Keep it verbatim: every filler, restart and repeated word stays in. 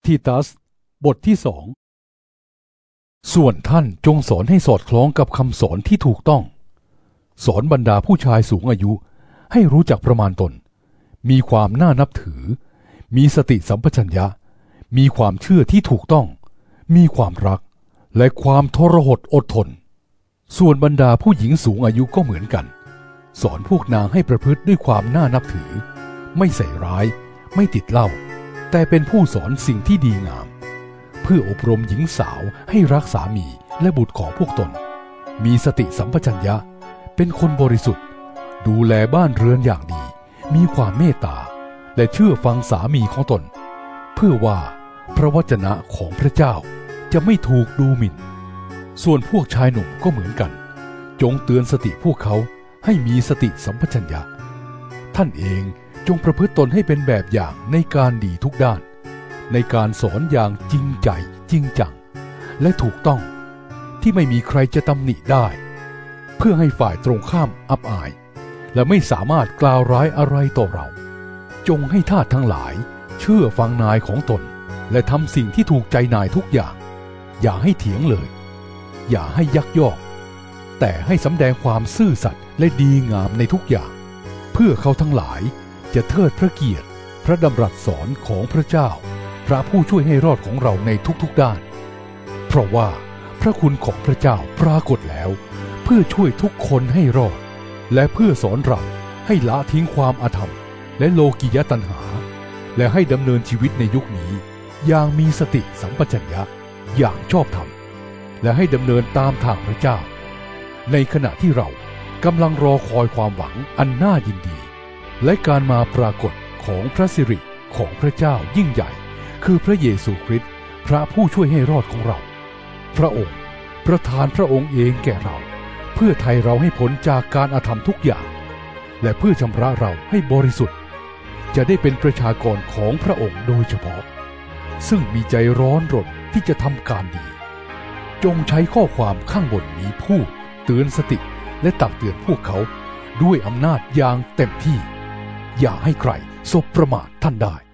ทีตัสบทที่สองส่วนท่านจงสอนให้สอดคล้องกับคำสอนที่ถูกต้องสอนบรรดาผู้ชายสูงอายุให้รู้จักประมาณตนมีความน่านับถือมีสติสัมปชัญญะมีความเชื่อที่ถูกต้องมีความรักและความทรหดอดทนส่วนบรรดาผู้หญิงสูงอายุก็เหมือนกันสอนพวกนางให้ประพฤติด้วยความน่านับถือไม่ใส่ร้ายไม่ติดเหล้าแต่เป็นผู้สอนสิ่งที่ดีงามเพื่ออบรมหญิงสาวให้รักสามีและบุตรของพวกตนมีสติสัมปชัญญะเป็นคนบริสุทธิ์ดูแลบ้านเรือนอย่างดีมีความเมตตาและเชื่อฟังสามีของตนเพื่อว่าพระวจนะของพระเจ้าจะไม่ถูกดูหมิ่นส่วนพวกชายหนุ่มก็เหมือนกันจงเตือนสติพวกเขาให้มีสติสัมปชัญญะท่านเองจงประพฤติตนให้เป็นแบบอย่างในการดีทุกด้านในการสอนอย่างจริงใจจริงจังและถูกต้องที่ไม่มีใครจะตำหนิได้เพื่อให้ฝ่ายตรงข้ามอับอายและไม่สามารถกล่าวร้ายอะไรต่อเราจงให้ทาสทั้งหลายเชื่อฟังนายของตนและทำสิ่งที่ถูกใจนายทุกอย่างอย่าให้เถียงเลยอย่าให้ยักยอกแต่ให้สำแดงความซื่อสัตย์และดีงามในทุกอย่างเพื่อเขาทั้งหลายจะเทิดพระเกียรติพระดำรัสสอนของพระเจ้าพระผู้ช่วยให้รอดของเราในทุกๆด้านเพราะว่าพระคุณของพระเจ้าปรากฏแล้วเพื่อช่วยทุกคนให้รอดและเพื่อสอนเราให้ละทิ้งความอาธรรมและโลกิยตัณหาและให้ดำเนินชีวิตในยุคนี้อย่างมีสติสัมปชัญญะอย่างชอบธรรมและให้ดำเนินตามทางพระเจ้าในขณะที่เรากำลังรอคอยความหวังอันน่ายินดีและการมาปรากฏของพระสิริของพระเจ้ายิ่งใหญ่คือพระเยซูคริสต์พระผู้ช่วยให้รอดของเราพระองค์ประทานพระองค์เองแก่เราเพื่อไถ่เราให้พ้นจากการอาธรรมทุกอย่างและเพื่อชำระเราให้บริสุทธิ์จะได้เป็นประชากรของพระองค์โดยเฉพาะซึ่งมีใจร้อนรนที่จะทำการดีจงใช้ข้อความข้างบนนี้พูดเตือนสติและตักเตือนพวกเขาด้วยอำนาจอย่างเต็มที่อย่าให้ใครสบประมาทท่านได้